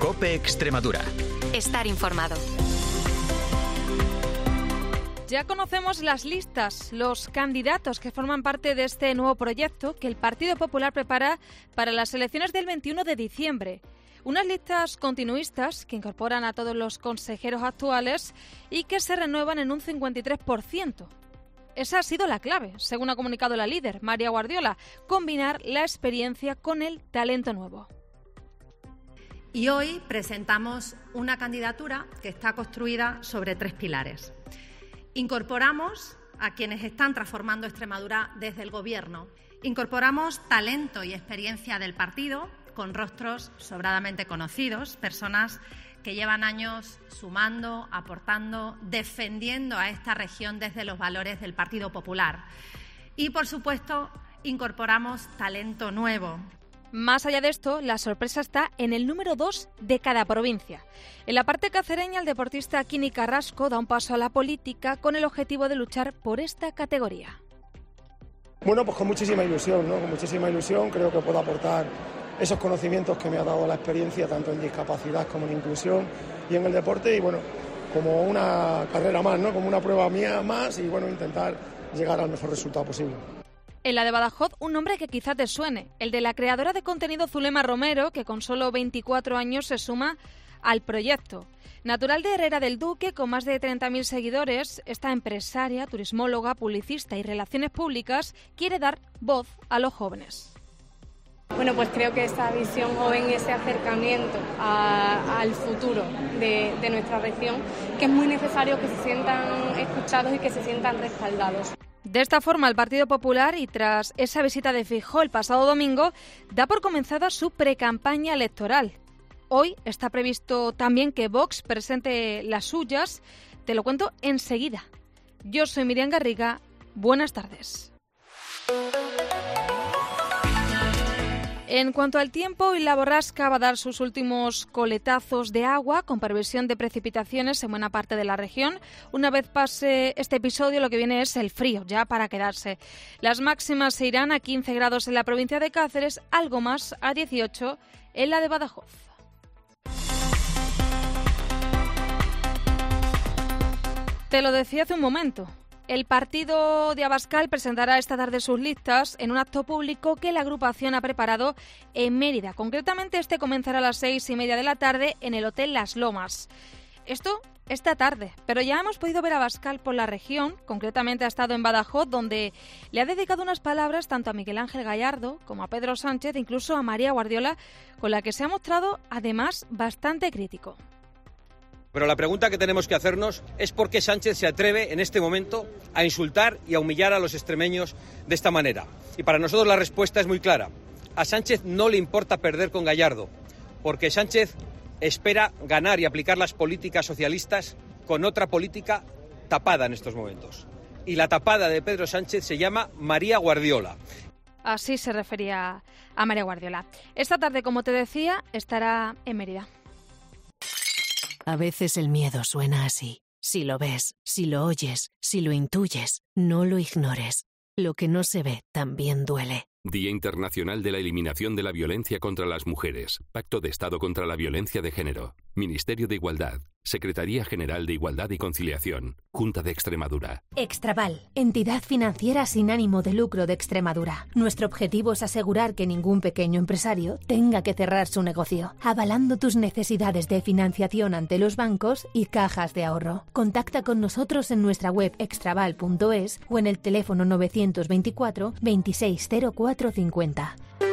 COPE Extremadura. Estar informado. Ya conocemos las listas, los candidatos que forman parte de este nuevo proyecto que el Partido Popular prepara para las elecciones del 21 de diciembre. Unas listas continuistas que incorporan a todos los consejeros actuales y que se renuevan en un 53%. Esa ha sido la clave, según ha comunicado la líder, María Guardiola, combinar la experiencia con el talento nuevo. Y hoy presentamos una candidatura que está construida sobre 3 pilares. Incorporamos a quienes están transformando Extremadura desde el Gobierno. Incorporamos talento y experiencia del partido, con rostros sobradamente conocidos, personas que llevan años sumando, aportando, defendiendo a esta región desde los valores del Partido Popular. Y, por supuesto, incorporamos talento nuevo. Más allá de esto, la sorpresa está en el número 2 de cada provincia. En la parte cacereña, el deportista Quini Carrasco da un paso a la política con el objetivo de luchar por esta categoría. Bueno, pues con muchísima ilusión, ¿no? Con muchísima ilusión creo que puedo aportar esos conocimientos que me ha dado la experiencia, tanto en discapacidad como en inclusión y en el deporte, y bueno, como una carrera más, ¿no? Como una prueba mía más, y bueno, intentar llegar al mejor resultado posible. En la de Badajoz, un nombre que quizá te suene, el de la creadora de contenido Zulema Romero, que con solo 24 años se suma al proyecto. Natural de Herrera del Duque, con más de 30.000 seguidores, esta empresaria, turismóloga, publicista y relaciones públicas quiere dar voz a los jóvenes. Bueno, pues creo que esa visión joven y ese acercamiento al futuro de nuestra región, que es muy necesario que se sientan escuchados y que se sientan respaldados. De esta forma, el Partido Popular, y tras esa visita de Feijóo el pasado domingo, da por comenzada su precampaña electoral. Hoy está previsto también que Vox presente las suyas. Te lo cuento enseguida. Yo soy Miriam Garriga. Buenas tardes. En cuanto al tiempo, hoy la borrasca va a dar sus últimos coletazos de agua con previsión de precipitaciones en buena parte de la región. Una vez pase este episodio, lo que viene es el frío, ya para quedarse. Las máximas se irán a 15 grados en la provincia de Cáceres, algo más a 18 en la de Badajoz. Te lo decía hace un momento. El partido de Abascal presentará esta tarde sus listas en un acto público que la agrupación ha preparado en Mérida. Concretamente, este comenzará a las 6:30 de la tarde en el Hotel Las Lomas. Esto esta tarde, pero ya hemos podido ver a Abascal por la región. Concretamente ha estado en Badajoz, donde le ha dedicado unas palabras tanto a Miguel Ángel Gallardo como a Pedro Sánchez, e incluso a María Guardiola, con la que se ha mostrado además bastante crítico. Pero la pregunta que tenemos que hacernos es por qué Sánchez se atreve en este momento a insultar y a humillar a los extremeños de esta manera. Y para nosotros la respuesta es muy clara. A Sánchez no le importa perder con Gallardo, porque Sánchez espera ganar y aplicar las políticas socialistas con otra política tapada en estos momentos. Y la tapada de Pedro Sánchez se llama María Guardiola. Así se refería a María Guardiola. Esta tarde, como te decía, estará en Mérida. A veces el miedo suena así. Si lo ves, si lo oyes, si lo intuyes, no lo ignores. Lo que no se ve también duele. Día Internacional de la Eliminación de la Violencia contra las Mujeres. Pacto de Estado contra la Violencia de Género. Ministerio de Igualdad. Secretaría General de Igualdad y Conciliación. Junta de Extremadura. Extraval, entidad financiera sin ánimo de lucro de Extremadura. Nuestro objetivo es asegurar que ningún pequeño empresario tenga que cerrar su negocio, avalando tus necesidades de financiación ante los bancos y cajas de ahorro. Contacta con nosotros en nuestra web extraval.es o en el teléfono 924 260450.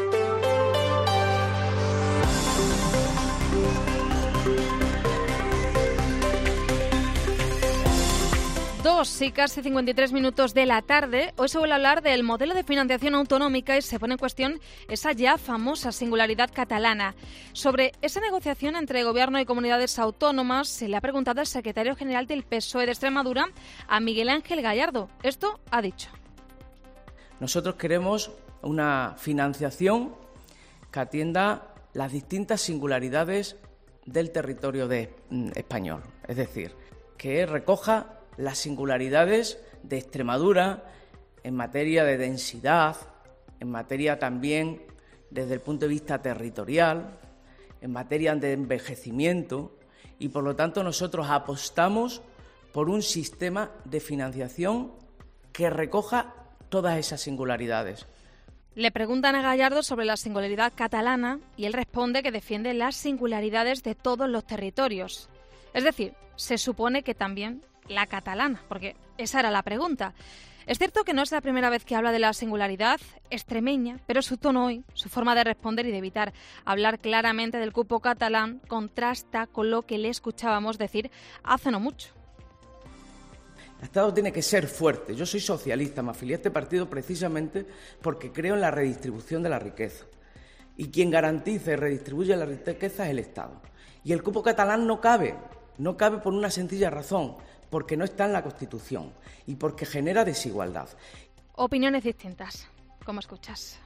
2 y casi 53 minutos de la tarde. Hoy se vuelve a hablar del modelo de financiación autonómica y se pone en cuestión esa ya famosa singularidad catalana. Sobre esa negociación entre Gobierno y comunidades autónomas se le ha preguntado al secretario general del PSOE de Extremadura, a Miguel Ángel Gallardo. Esto ha dicho. Nosotros queremos una financiación que atienda las distintas singularidades del territorio español. Es decir, que recoja las singularidades de Extremadura en materia de densidad, en materia también desde el punto de vista territorial, en materia de envejecimiento y, por lo tanto, nosotros apostamos por un sistema de financiación que recoja todas esas singularidades. Le preguntan a Gallardo sobre la singularidad catalana y él responde que defiende las singularidades de todos los territorios. Es decir, se supone que también la catalana, porque esa era la pregunta. Es cierto que no es la primera vez que habla de la singularidad extremeña, pero su tono hoy, su forma de responder y de evitar hablar claramente del cupo catalán contrasta con lo que le escuchábamos decir hace no mucho. El Estado tiene que ser fuerte. Yo soy socialista, me afilié a este partido precisamente porque creo en la redistribución de la riqueza. Y quien garantiza y redistribuye la riqueza es el Estado. Y el cupo catalán no cabe por una sencilla razón, porque no está en la Constitución y porque genera desigualdad. Opiniones distintas, como escuchas.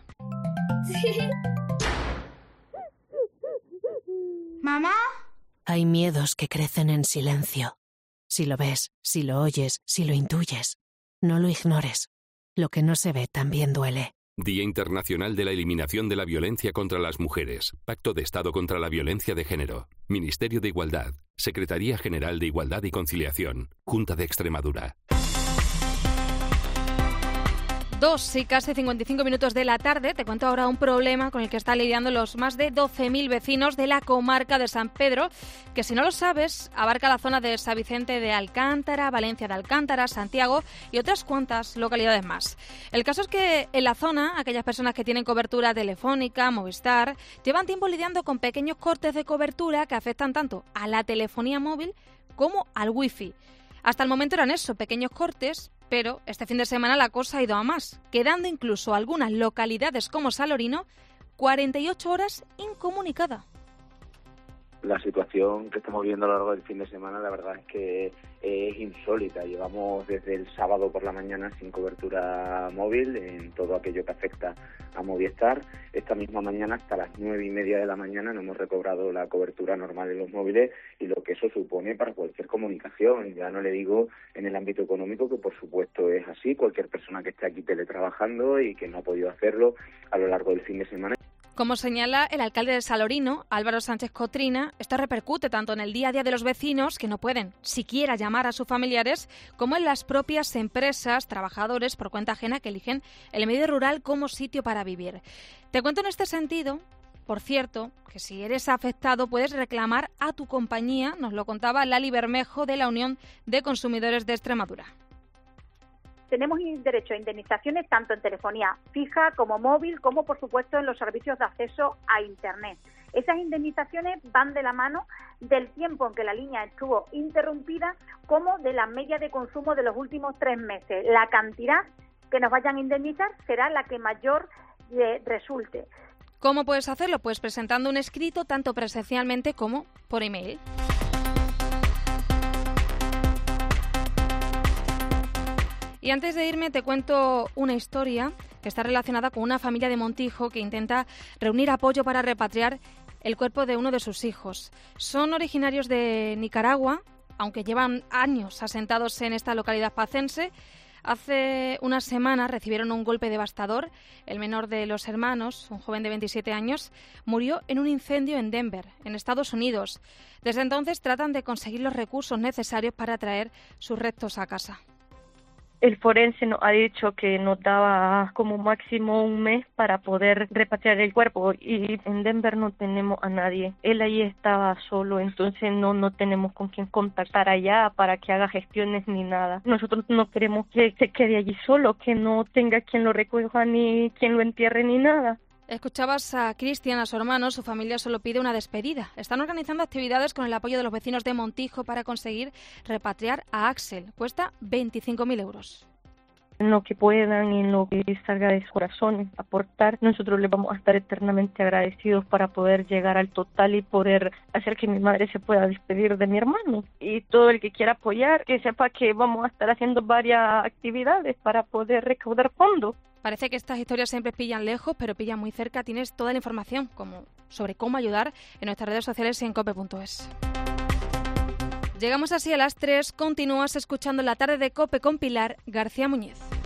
¿Mamá? Hay miedos que crecen en silencio. Si lo ves, si lo oyes, si lo intuyes, no lo ignores. Lo que no se ve también duele. Día Internacional de la Eliminación de la Violencia contra las Mujeres. Pacto de Estado contra la Violencia de Género. Ministerio de Igualdad. Secretaría General de Igualdad y Conciliación. Junta de Extremadura. 2 y casi 55 minutos de la tarde. Te cuento ahora un problema con el que están lidiando los más de 12.000 vecinos de la comarca de San Pedro, que si no lo sabes, abarca la zona de San Vicente de Alcántara, Valencia de Alcántara, Santiago y otras cuantas localidades más. El caso es que en la zona, aquellas personas que tienen cobertura telefónica, Movistar, llevan tiempo lidiando con pequeños cortes de cobertura que afectan tanto a la telefonía móvil como al wifi. Hasta el momento eran eso, pequeños cortes, pero este fin de semana la cosa ha ido a más, quedando incluso algunas localidades como Salorino 48 horas incomunicada. La situación que estamos viendo a lo largo del fin de semana, la verdad es que es insólita. Llevamos desde el sábado por la mañana sin cobertura móvil en todo aquello que afecta a Movistar. Esta misma mañana hasta las 9:30 de la mañana no hemos recobrado la cobertura normal en los móviles y lo que eso supone para cualquier comunicación. Ya no le digo en el ámbito económico, que por supuesto es así. Cualquier persona que esté aquí teletrabajando y que no ha podido hacerlo a lo largo del fin de semana. Como señala el alcalde de Salorino, Álvaro Sánchez Cotrina, esto repercute tanto en el día a día de los vecinos, que no pueden siquiera llamar a sus familiares, como en las propias empresas, trabajadores por cuenta ajena que eligen el medio rural como sitio para vivir. Te cuento en este sentido, por cierto, que si eres afectado puedes reclamar a tu compañía, nos lo contaba Lali Bermejo de la Unión de Consumidores de Extremadura. Tenemos derecho a indemnizaciones tanto en telefonía fija como móvil, como por supuesto en los servicios de acceso a Internet. Esas indemnizaciones van de la mano del tiempo en que la línea estuvo interrumpida, como de la media de consumo de los últimos 3 meses. La cantidad que nos vayan a indemnizar será la que mayor resulte. ¿Cómo puedes hacerlo? Pues presentando un escrito tanto presencialmente como por email. Y antes de irme te cuento una historia que está relacionada con una familia de Montijo que intenta reunir apoyo para repatriar el cuerpo de uno de sus hijos. Son originarios de Nicaragua, aunque llevan años asentados en esta localidad pacense. Hace unas semanas recibieron un golpe devastador. El menor de los hermanos, un joven de 27 años, murió en un incendio en Denver, en Estados Unidos. Desde entonces tratan de conseguir los recursos necesarios para traer sus restos a casa. El forense nos ha dicho que nos daba como máximo un mes para poder repatriar el cuerpo y en Denver no tenemos a nadie. Él ahí estaba solo, entonces no tenemos con quién contactar allá para que haga gestiones ni nada. Nosotros no queremos que se quede allí solo, que no tenga quien lo recoja ni quien lo entierre ni nada. Escuchabas a Cristian, a su hermano. Su familia solo pide una despedida. Están organizando actividades con el apoyo de los vecinos de Montijo para conseguir repatriar a Axel. Cuesta 25.000 euros. En lo que puedan y en lo que salga de su corazón aportar, nosotros les vamos a estar eternamente agradecidos para poder llegar al total y poder hacer que mi madre se pueda despedir de mi hermano. Y todo el que quiera apoyar, que sepa que vamos a estar haciendo varias actividades para poder recaudar fondos. Parece que estas historias siempre pillan lejos, pero pillan muy cerca. Tienes toda la información sobre cómo ayudar en nuestras redes sociales y en cope.es. Llegamos así a las 3. Continúas escuchando La Tarde de COPE con Pilar García Muñiz.